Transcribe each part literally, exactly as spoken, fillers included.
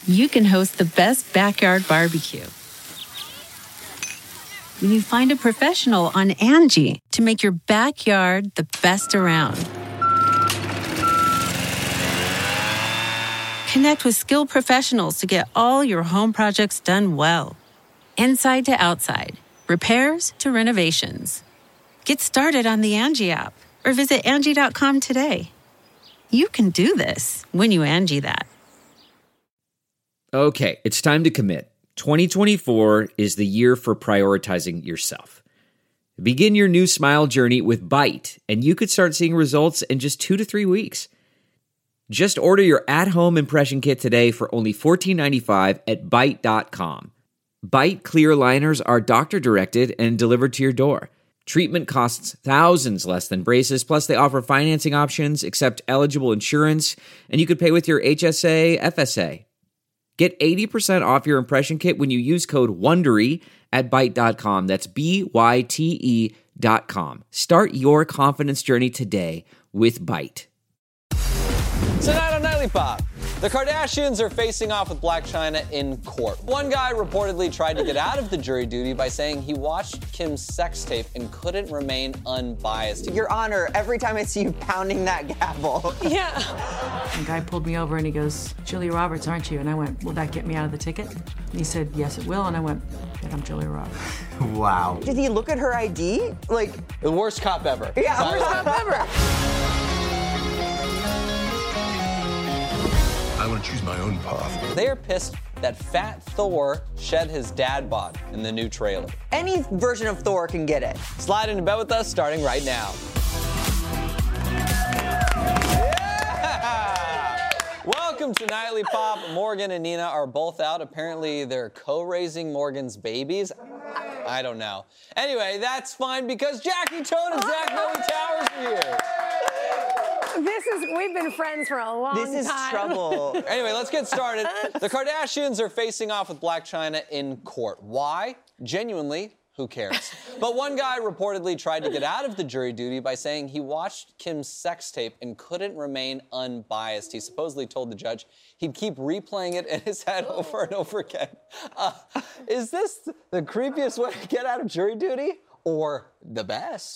you can host the best backyard barbecue. When you find a professional on Angie to make your backyard the best around. Connect with skilled professionals to get all your home projects done well. Inside to outside, repairs to renovations. Get started on the Angie app or visit Angie dot com today. You can do this when you Angie that. Okay, it's time to commit. twenty twenty-four is the year for prioritizing yourself. Begin your new smile journey with Byte, and you could start seeing results in just two to three weeks. Just order your at-home impression kit today for only fourteen ninety-five at byte dot com. Byte clear aligners are doctor-directed and delivered to your door. Treatment costs thousands less than braces, plus they offer financing options, accept eligible insurance, and you could pay with your H S A, F S A. Get eighty percent off your impression kit when you use code WONDERY at byte dot com. That's B Y T E dot com. Start your confidence journey today with Byte. Tonight on Nightly Pop, the Kardashians are facing off with Blac Chyna in court. One guy reportedly tried to get out of the jury duty by saying he watched Kim's sex tape and couldn't remain unbiased. Your Honor, every time I see you pounding that gavel. Yeah. The guy pulled me over and he goes, Julia Roberts, aren't you? And I went, will that get me out of the ticket? And he said, yes, it will. And I went, yeah, I'm Julia Roberts. Wow. Did he look at her I D? Like, the worst cop ever. Yeah, worst cop ever. I want to choose my own path. They are pissed that Fat Thor shed his dad bod in the new trailer. Any version of Thor can get it. Slide into bed with us starting right now. Yeah! Welcome to Nightly Pop. Morgan and Nina are both out. Apparently, they're co-raising Morgan's babies. I don't know. Anyway, that's fine because Jackie Tone and Zach Noe Towers are here. This is, we've been friends for a long time. This is trouble. Anyway, let's get started. The Kardashians are facing off with Blac Chyna in court. Why? Genuinely, who cares? But one guy reportedly tried to get out of the jury duty by saying he watched Kim's sex tape and couldn't remain unbiased. He supposedly told the judge he'd keep replaying it in his head over and over again. Uh, is this the creepiest way to get out of jury duty? Or the best?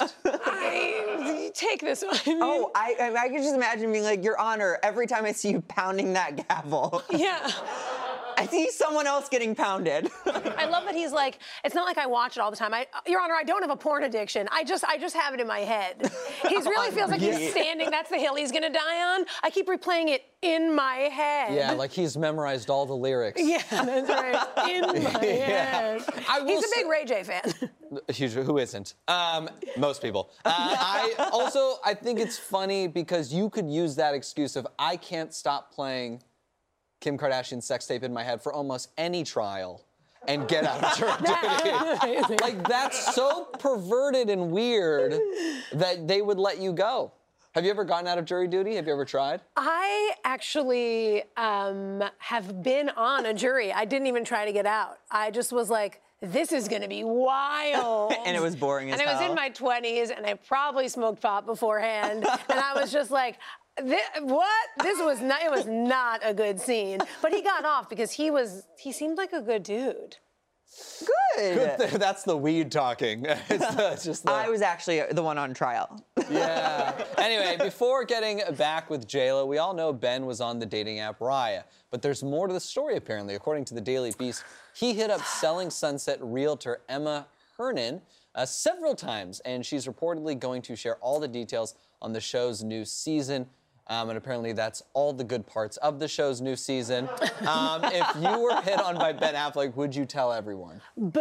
I, take this one. I mean, oh, I, I, I can just imagine being like, Your Honor, every time I see you pounding that gavel. Yeah. I see someone else getting pounded. I love that he's like, it's not like I watch it all the time. I, Your Honor, I don't have a porn addiction. I just, I just have it in my head. He really feels like he's standing. That's the hill he's gonna die on. I keep replaying it in my head. Yeah, like he's memorized all the lyrics. Yeah, that's right. In my head. I will He's a say- big Ray J fan. Huge, who isn't? Um, most people. Uh, I also, I think it's funny because you could use that excuse of I can't stop playing Kim Kardashian's sex tape in my head for almost any trial and get out of jury duty. Like, that's so perverted and weird that they would let you go. Have you ever gotten out of jury duty? Have you ever tried? I actually um, have been on a jury. I didn't even try to get out. I just was like, this is gonna be wild. And it was boring as hell. And I was hell. in my twenties, and I probably smoked pot beforehand. And I was just like, This, what? This was not, it was not a good scene. But he got off because he was, he seemed like a good dude. Good. Good th- that's the weed talking. It's, the, it's just the... I was actually the one on trial. Yeah. Anyway, before getting back with J Lo, we all know Ben was on the dating app Raya. But there's more to the story, apparently. According to the Daily Beast, he hit up Selling Sunset realtor Emma Hernan uh, several times, and she's reportedly going to share all the details on the show's new season. Um, and apparently that's all the good parts of the show's new season. Um, if you were hit on by Ben Affleck, would you tell everyone?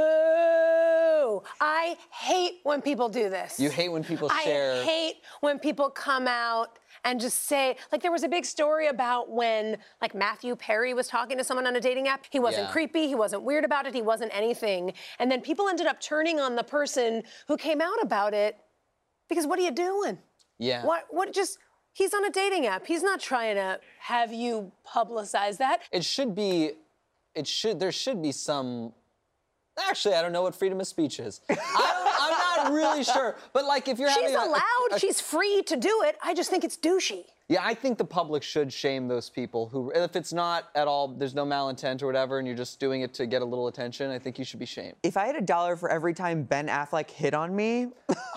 Boo! I hate when people do this. You hate when people share... I hate when people come out and just say, like there was a big story about when like Matthew Perry was talking to someone on a dating app. He wasn't Yeah. creepy, he wasn't weird about it, he wasn't anything. And then people ended up turning on the person who came out about it because what are you doing? Yeah. What, what just... He's on a dating app. He's not trying to have you publicize that. It should be, it should, there should be some, actually, I don't know what freedom of speech is. I don't, I'm not not really sure. But like, if you're She's having a- allowed. a, a, She's free to do it. I just think it's douchey. Yeah, I think the public should shame those people who, if it's not at all, there's no malintent or whatever, and you're just doing it to get a little attention, I think you should be shamed. If I had a dollar for every time Ben Affleck hit on me,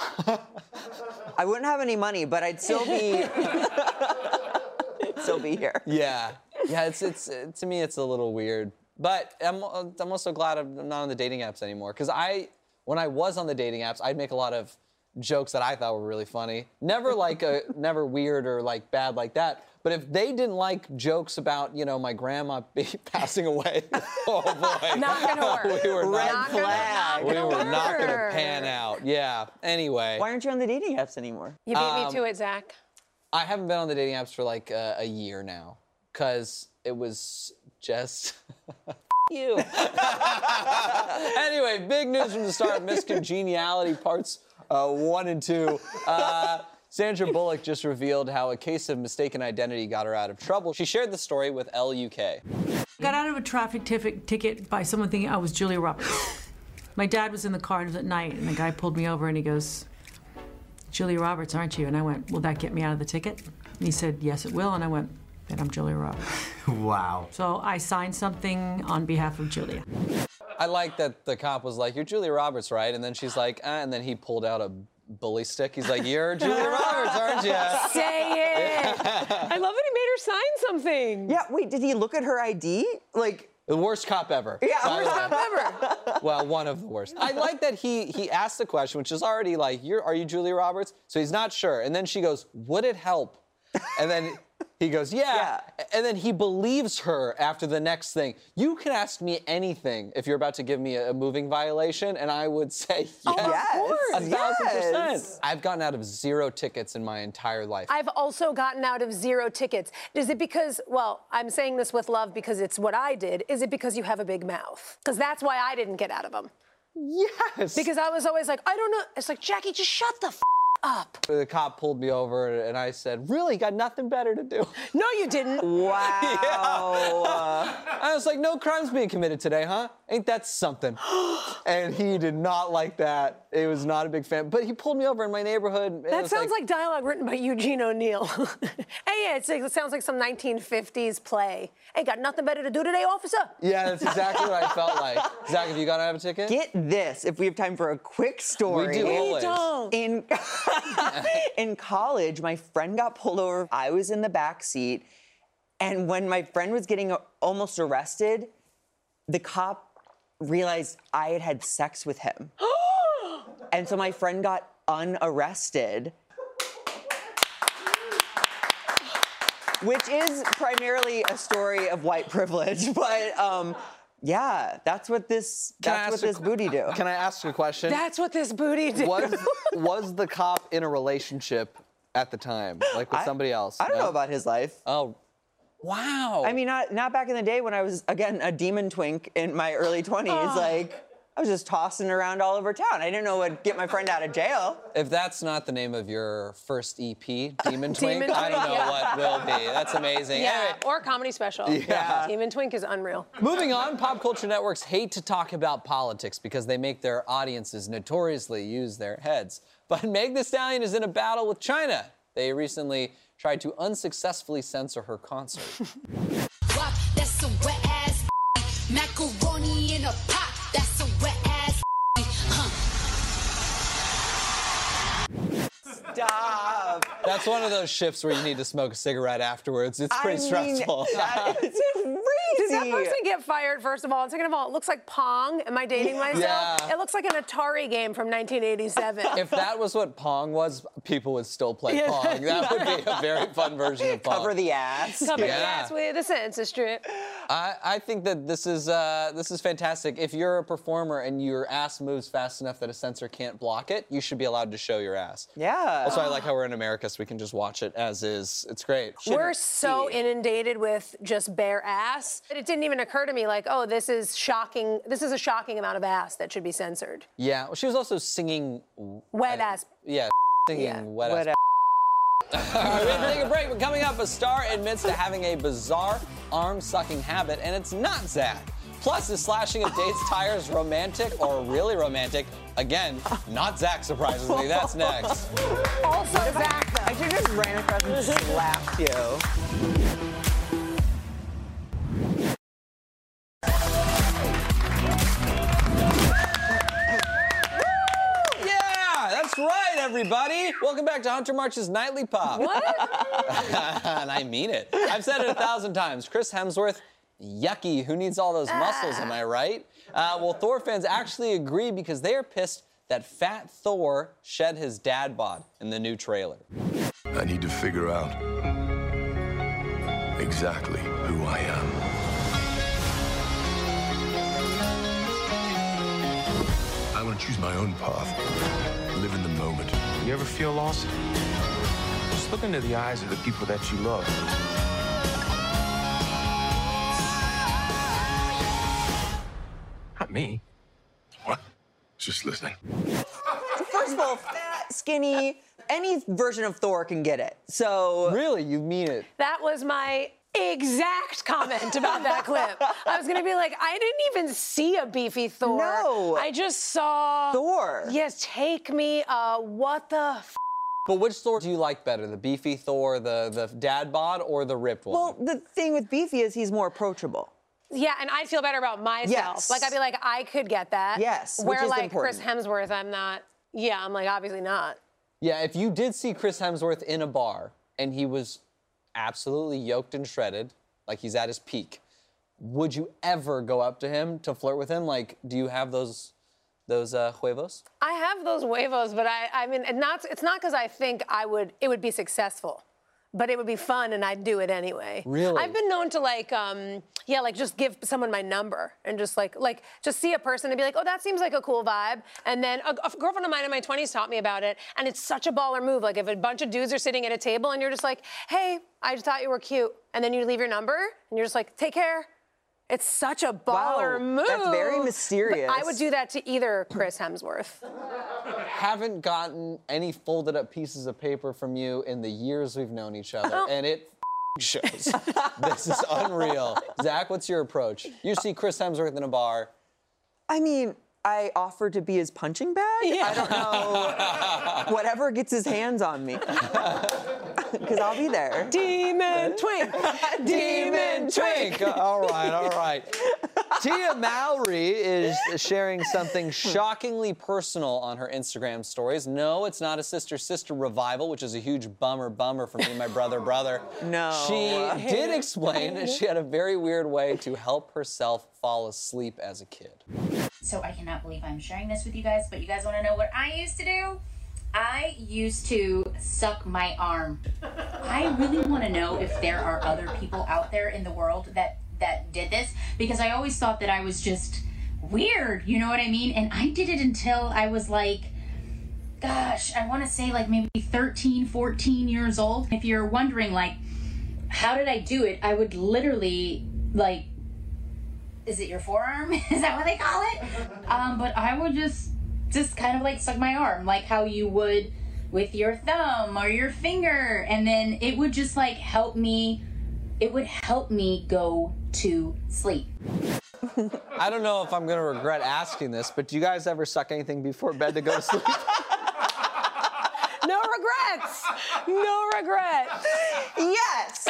I wouldn't have any money, but I'd still be, still be here. Yeah, yeah. It's it's to me, it's a little weird, but I'm I'm also glad I'm not on the dating apps anymore. Because I, when I was on the dating apps, I'd make a lot of jokes that I thought were really funny. Never like a, never weird or like bad like that. But if they didn't like jokes about, you know, my grandma be passing away, oh boy, Not gonna work. we were Red not, flag. we gonna were not gonna work. pan out. Yeah. Anyway, Why aren't you on the dating apps anymore? You beat Um, me to it, Zach. I haven't been on the dating apps for like uh, a year now, because it was just. You. Anyway, big news from the start of Miss Congeniality parts uh, one and two. Uh, Sandra Bullock just revealed how a case of mistaken identity got her out of trouble. She shared the story with L U K. I got out of a traffic tif- ticket by someone thinking I was Julia Roberts. My dad was in the car, it was at night, and the guy pulled me over and he goes, Julia Roberts, aren't you? And I went, will that get me out of the ticket? And he said, yes, it will. And I went, then I'm Julia Roberts. Wow. So I signed something on behalf of Julia. I like that the cop was like, you're Julia Roberts, right? And then she's like, ah, and then he pulled out a bully stick. He's like, you're Julia Roberts, aren't you? Say it. I love that he made her sign something. Yeah, wait, did he look at her I D? Like, The worst cop ever. Yeah, by the worst way. cop ever. Well, one of the worst. I like that he he asked the question, which is already like, "You're are you Julia Roberts?" So he's not sure, and then she goes, "Would it help?" And then he goes, yeah. Yeah. And then he believes her after the next thing. You can ask me anything if you're about to give me a, a moving violation, and I would say yes. Oh, Yes, of course. A thousand percent. yes. I've gotten out of zero tickets in my entire life. I've also gotten out of zero tickets. Is it because, well, I'm saying this with love because it's what I did. Is it because you have a big mouth? Because that's why I didn't get out of them. Yes. Because I was always like, I don't know. It's like, Jackie, just shut the f up. The cop pulled me over, and I said, really, got nothing better to do. No, you didn't. wow. I was like, no crimes being committed today, huh? Ain't that something? And he did not like that. He was not a big fan. But he pulled me over in my neighborhood. and it That was sounds like, dialogue written by Eugene O'Neill. Hey, yeah, it's like, it sounds like some nineteen fifties play. Ain't got nothing better to do today, officer. Yeah, that's exactly what I felt like. Zach, have you gotten out of a ticket? Get this, if we have time for a quick story. We do always. Don't. In, in college, my friend got pulled over. I was in the back seat. And when my friend was getting almost arrested, the cop realized I had had sex with him. And so my friend got unarrested. Which is primarily a story of white privilege, but um, yeah, that's what this Can I that's what ask a this qu- booty do. Can I ask you a question? That's what this booty did. was, was the cop in a relationship at the time, like with I- somebody else? I don't No? know about his life. Oh, wow. I mean, not not back in the day when I was again a demon twink in my early twenties. Like I was just tossing around all over town. I didn't know what would get my friend out of jail. If that's not the name of your first E P, Demon Twink, Demon I don't know Twink, yeah. what will be. That's amazing. Yeah, Anyway, or a comedy special. Yeah. Demon Twink is unreal. moving on, pop culture networks hate to talk about politics because they make their audiences notoriously use their heads. But Meg Thee Stallion is in a battle with China. They recently tried to unsuccessfully censor her concert. Wop, that's a wet ass macaroni in a pot. That's a wet ass huh. Stop. That's one of those shifts where you need to smoke a cigarette afterwards. It's pretty I mean, stressful. that is crazy. Did that person get fired, first of all? And second of all, it looks like Pong. Am I dating myself? Yeah. It looks like an Atari game from nineteen eighty-seven. If that was what Pong was, people would still play Pong. That would be a very fun version of Pong. Cover the ass. Cover Yeah. the ass with a census strip. I, I think that this is uh, this is fantastic. If you're a performer and your ass moves fast enough that a censor can't block it, you should be allowed to show your ass. Yeah. Also, I like how we're in America, so we can just watch it as is. It's great. We're so inundated with just bare ass that it didn't even occur to me, like, oh, this is shocking. This is a shocking amount of ass that should be censored. Yeah, well, she was also singing. Wet uh, ass. Yeah, singing Yeah. wet, Wet ass. All right, we have to take a break, but coming up, a star admits to having a bizarre arm-sucking habit, and it's not Zach. Plus, is slashing a date's tires romantic or really romantic? Again, not Zach, surprisingly. That's next. Also, Zach, though. I should just ran across and slapped you. Right, everybody. Welcome back to Hunter March's Nightly Pop. What? And I mean it. I've said it a thousand times. Chris Hemsworth, yucky. Who needs all those muscles, am I right? Uh, well, Thor fans actually agree because they are pissed that fat Thor shed his dad bod in the new trailer. I need to figure out exactly who I am. I want to choose my own path. Live in the moment. You ever feel lost? Just look into the eyes of the people that you love. Not me. What? Just listening. First of all, fat, skinny, any version of Thor can get it. So Really? You mean it? That was my exact comment about that clip. I was gonna be like, I didn't even see a beefy Thor. No. I just saw Thor. Yes, take me. Uh, what the? F- But which Thor do you like better? The beefy Thor, the, the dad bod, or the ripped one? Well, the thing with Beefy is he's more approachable. Yeah, and I'd feel better about myself. Yes. Like I'd be like, I could get that. Yes, which Where is like important. Chris Hemsworth, I'm not. Yeah, I'm like obviously not. Yeah, if you did see Chris Hemsworth in a bar and he was absolutely yoked and shredded, like he's at his peak, would you ever go up to him to flirt with him? Like, do you have those those uh, huevos? I have those huevos, but I, I mean, and not, it's not because I think I would, it would be successful, but it would be fun and I'd do it anyway. Really? I've been known to like, um, yeah, like just give someone my number and just like, like just see a person and be like, oh, that seems like a cool vibe. And then a, a girlfriend of mine in my twenties taught me about it, and it's such a baller move. Like if a bunch of dudes are sitting at a table and you're just like, hey, I just thought you were cute, and then you leave your number and you're just like, take care. It's such a baller Wow, move. that's very mysterious. But I would do that to either Chris Hemsworth. Haven't gotten any folded up pieces of paper from you in the years we've known each other, Oh. and it shows. This is unreal. Zach, what's your approach? You see Chris Hemsworth in a bar. I mean, I offered to be his punching bag. I don't know. Whatever gets his hands on me. Because I'll be there. Demon twink. Demon twink. All right, all right. Tia Mowry is sharing something shockingly personal on her Instagram stories. No, it's not a sister-sister revival, which is a huge bummer bummer for me and my brother brother. No. She did explain that she had a very weird way to help herself fall asleep as a kid. So I cannot believe I'm sharing this with you guys, but you guys want to know what I used to do? I used to suck my arm. I really want to know if there are other people out there in the world that that did this, because I always thought that I was just weird, you know what I mean? And I did it until I was like, gosh, I want to say like maybe thirteen, fourteen years old. If you're wondering like, how did I do it? I would literally like, is it your forearm? Is that what they call it? Um, but I would just just kind of like suck my arm, like how you would with your thumb or your finger, and then it would just like help me, it would help me go to sleep. I don't know if I'm gonna regret asking this, but do you guys ever suck anything before bed to go to sleep? No regrets. No regrets. Yes.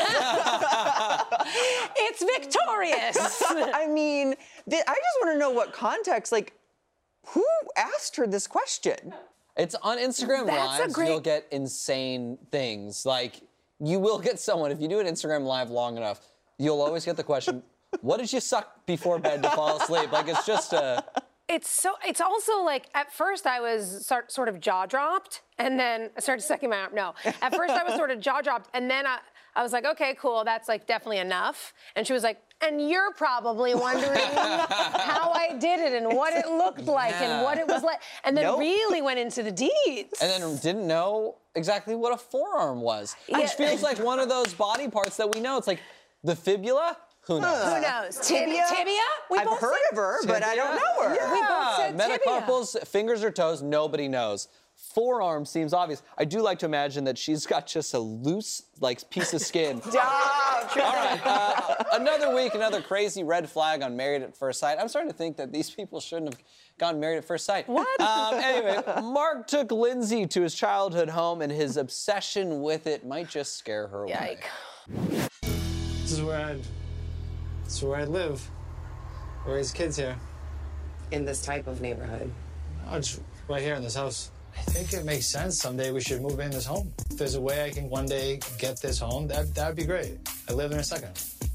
It's victorious. I mean, th- I just want to know what context, like, who asked her this question? It's on Instagram That's a Lives, great- you'll get insane things. Like, you will get someone, if you do an Instagram Live long enough, you'll always get the question, what did you suck before bed to fall asleep? Like, it's just a... It's so. It's also like at first I was sort sort of jaw dropped, and then I started sucking my arm. No, at first I was sort of jaw dropped, and then I I was like, okay, cool, that's like definitely enough. And she was like, and you're probably wondering how I did it and what it looked like Yeah. and what it was like, and then Nope. really went into the deeds. And then didn't know exactly what a forearm was. Yeah. Which feels like one of those body parts that we know. It's like the fibula. Who knows? Who knows? Tibia? Tibia? We I've both heard said- of her, but I don't know her. Yeah. We both said tibia. Metacarpals, fingers or toes, nobody knows. Forearm seems obvious. I do like to imagine that she's got just a loose, like, piece of skin. Stop! All right, uh, another week, another crazy red flag on Married at First Sight. I'm starting to think that these people shouldn't have gotten married at first sight. What? Um, anyway, Mark took Lindsay to his childhood home, and his obsession with it might just scare her away. Yike. This is where I'd, this is where I live. Raise kids here. In this type of neighborhood? Oh, just right here in this house. I think it makes sense. Someday we should move in this home. If there's a way I can one day get this home, that that'd be great. I live in a second.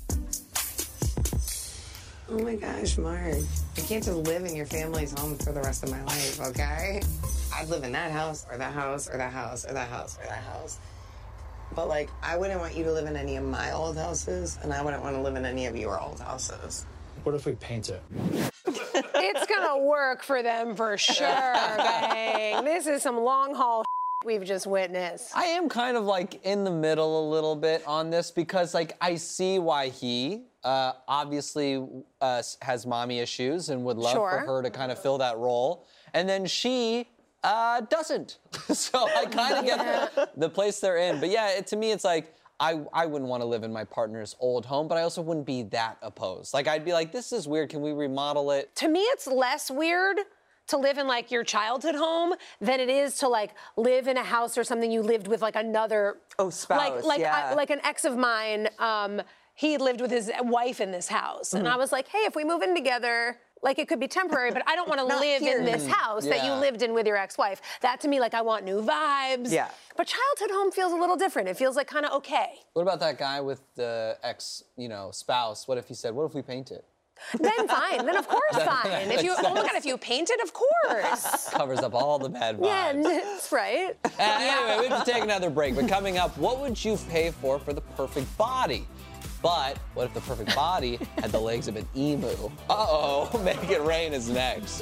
Oh my gosh, Mark. I can't just live in your family's home for the rest of my life, okay? I'd live in that house, or that house, or that house, or that house, or that house. But, like, I wouldn't want you to live in any of my old houses, and I wouldn't want to live in any of your old houses. What if we paint it? It's gonna work for them for sure, gang. This is some long haul we've just witnessed. I am kind of like in the middle a little bit on this because like I see why he uh, obviously uh, has mommy issues and would love Sure. for her to kind of fill that role. And then she uh, doesn't. So I kind of get the, the place they're in. But yeah, it, to me it's like, I, I wouldn't want to live in my partner's old home, but I also wouldn't be that opposed. Like, I'd be like, this is weird. Can we remodel it? To me, it's less weird to live in, like, your childhood home than it is to, like, live in a house or something you lived with, like, another... Oh, spouse, Like, like, yeah. I, like an ex of mine, um, he lived with his wife in this house. Mm-hmm. And I was like, hey, if we move in together... Like, it could be temporary, but I don't want to Not live here. in this house that you Yeah. lived in with your ex-wife. That, to me, like, I want new vibes. Yeah. But childhood home feels a little different. It feels, like, kind of okay. What about that guy with the ex, you know, spouse? What if he said, what if we paint it? Then fine. Then, of course, fine. If you, oh, my God, if you paint it, of course. Covers up all the bad vibes. Yeah, that's right. Uh, anyway, we have to take another break. But coming up, what would you pay for for the perfect body? But what if the perfect body had the legs of an emu? Uh-oh, Make It Rain is next.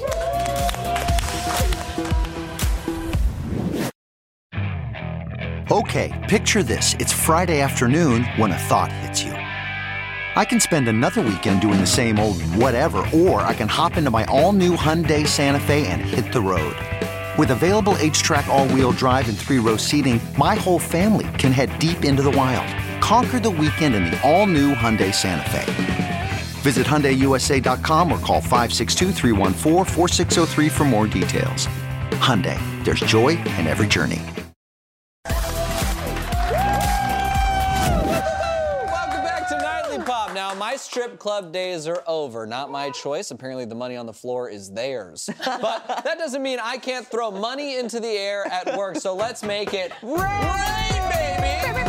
Okay, picture this. It's Friday afternoon when a thought hits you. I can spend another weekend doing the same old whatever, or I can hop into my all-new Hyundai Santa Fe and hit the road. With available H-Track all-wheel drive and three-row seating, my whole family can head deep into the wild. Conquer the weekend in the all-new Hyundai Santa Fe. Visit Hyundai U S A dot com or call five six two, three one four, four six zero three for more details. Hyundai, there's joy in every journey. Welcome back to Nightly Pop. Now, my strip club days are over. Not my choice. Apparently, the money on the floor is theirs. But that doesn't mean I can't throw money into the air at work, so let's make it rain, baby!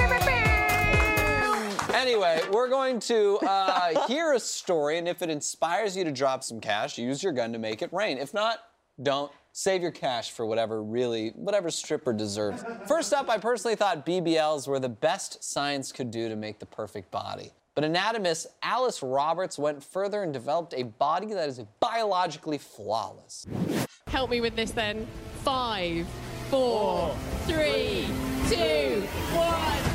Anyway, we're going to uh, hear a story, and if it inspires you to drop some cash, use your gun to make it rain. If not, don't. Save your cash for whatever really, whatever stripper deserves. First up, I personally thought B B Ls were the best science could do to make the perfect body. But anatomist Alice Roberts went further and developed a body that is biologically flawless. Help me with this then. Five, four, three, two, one.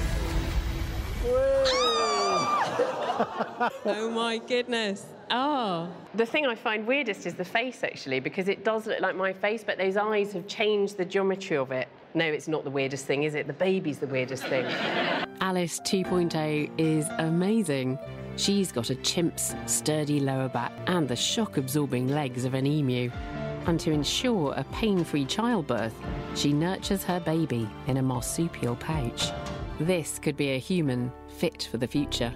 Oh my goodness. Oh. The thing I find weirdest is the face, actually, because it does look like my face, but those eyes have changed the geometry of it. No, it's not the weirdest thing, is it? The baby's the weirdest thing. Alice two point oh is amazing. She's got a chimp's sturdy lower back and the shock-absorbing legs of an emu. And to ensure a pain-free childbirth, she nurtures her baby in a marsupial pouch. This could be a human fit for the future.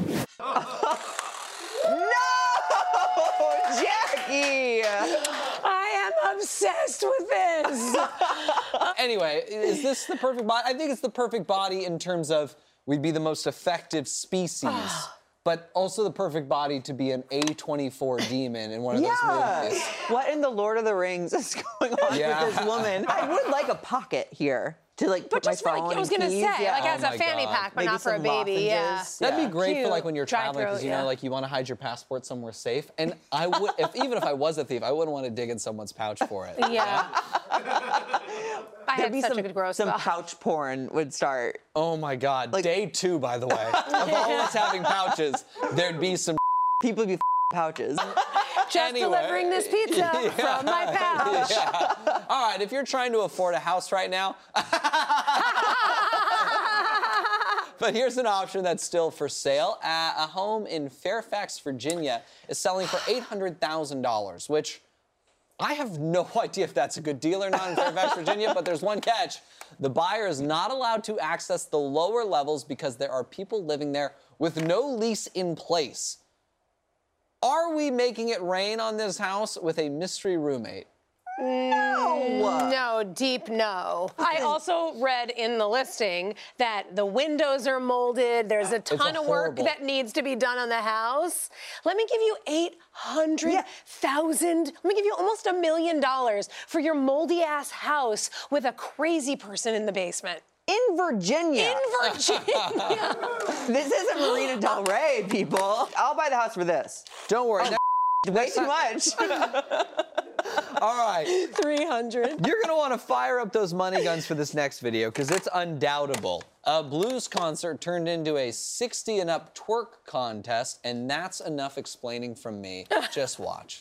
Jackie! I am obsessed with this. Anyway, is this the perfect body? I think it's the perfect body in terms of we'd be the most effective species, but also the perfect body to be an A twenty-four demon in one of Yeah. those movies. What in the Lord of the Rings is going on Yeah. with this woman? I would like a pocket here to like put But just my for, phone like, I was and gonna keys. say, Yeah. like as Oh a my fanny God. pack, but Maybe not for a some baby. Yeah. lozenges. That'd Yeah. be great for Cute. like when you're Dry traveling because throat, you yeah. know, like you want to hide your passport somewhere safe. And I would, if even if I was a thief, I wouldn't want to dig in someone's pouch for it. Yeah. I there'd had be such some, a good gross some spell. pouch porn would start. Oh my God. Day two, by the way, of all us having pouches, there'd be some people would be pouches. Just Anyway. delivering this pizza Yeah. from my pouch. Yeah. All right, if you're trying to afford a house right now, but here's an option that's still for sale. Uh, a home in Fairfax, Virginia is selling for eight hundred thousand dollars, which I have no idea if that's a good deal or not in Fairfax, Virginia, but there's one catch. The buyer is not allowed to access the lower levels because there are people living there with no lease in place. Are we making it rain on this house with a mystery roommate? No. No, deep no. I also read in the listing that the windows are molded. There's a ton a of work horrible- that needs to be done on the house. Let me give you eight hundred thousand. Let me give you almost a million dollars for your moldy ass house with a crazy person in the basement. In Virginia. In Virginia. This isn't Marina Del Rey, people. I'll buy the house for this. Don't worry. Oh, way too much. All right. three hundred. You're going to want to fire up those money guns for this next video because it's undoubtable. A blues concert turned into a sixty and up twerk contest, and that's enough explaining from me. Just watch.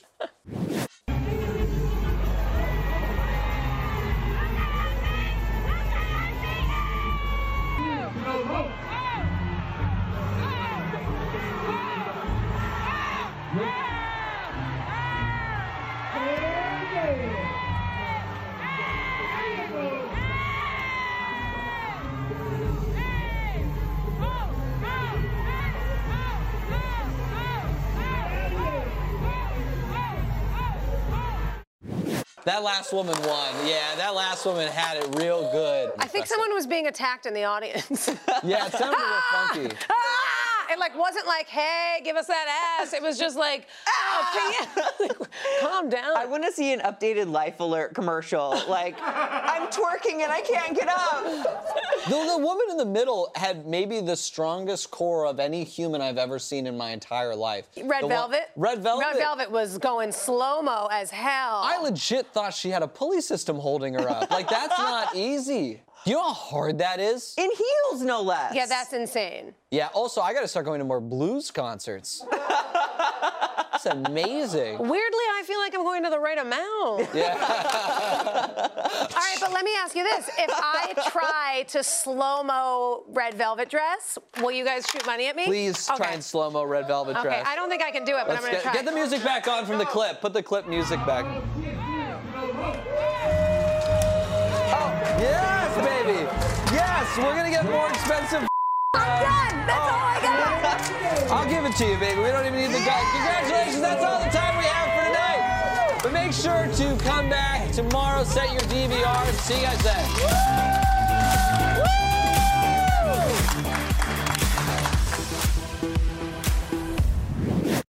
That last woman won. Yeah, that last woman had it real good. I think someone was being attacked in the audience. Yeah, it sounded a little funky. Ah! It like wasn't like, hey, give us that ass. It was just like, ah! Calm down. I want to see an updated Life Alert commercial. Like, I'm twerking and I can't get up. The, the woman in the middle had maybe the strongest core of any human I've ever seen in my entire life. Red The one- Velvet? Red Velvet? Red Velvet was going slow-mo as hell. I legit thought she had a pulley system holding her up. Like, that's not easy. You know how hard that is? In heels, no less. Yeah, that's insane. Yeah, also, I gotta start going to more blues concerts. That's amazing. Weirdly, I feel like I'm going to the right amount. Yeah. All right, but let me ask you this. If I try to slow-mo Red Velvet dress, will you guys shoot money at me? Please try Okay. and slow-mo Red Velvet Okay, dress. I don't think I can do it, but Let's I'm going to get, try. get the music back on from the clip. Put the clip music back. Oh, yes, baby. Yes, we're gonna get more expensive. I'm done. That's all I got. I'll give it to you, baby. We don't even need the gun. Congratulations. That's all the time we have for tonight. But make sure to come back tomorrow. Set your D V Rs. See you guys then.